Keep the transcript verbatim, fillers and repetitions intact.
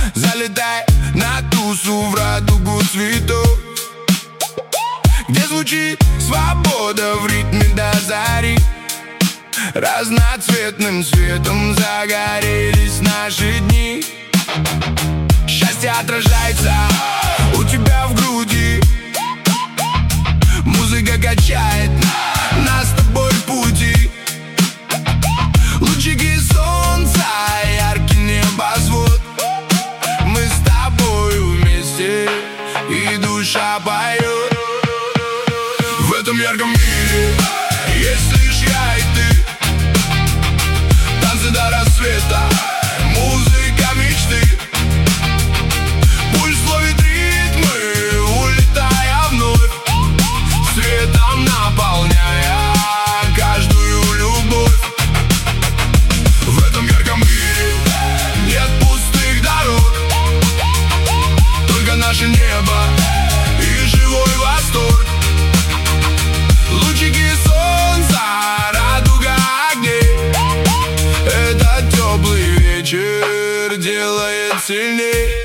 Залетай на тусу в радугу цветов, где звучит свобода в ритме до зари. Разноцветным светом загорелись наши дни. Счастье отражается у тебя в груди. Музыка качает нас с тобой в пути. Лучики солнца, яркий небосвод. Мы с тобой вместе, и душа поет. В этом ярком мире есть лишь я и ты. Танцы до рассвета, музыка мечты. Пульс ловит ритмы, улетая вновь, светом наполняя каждую любовь. В этом ярком мире нет пустых дорог, только наше небо и живой восторг. Лучики солнца, радуга огней. Этот теплый вечер делает сильней.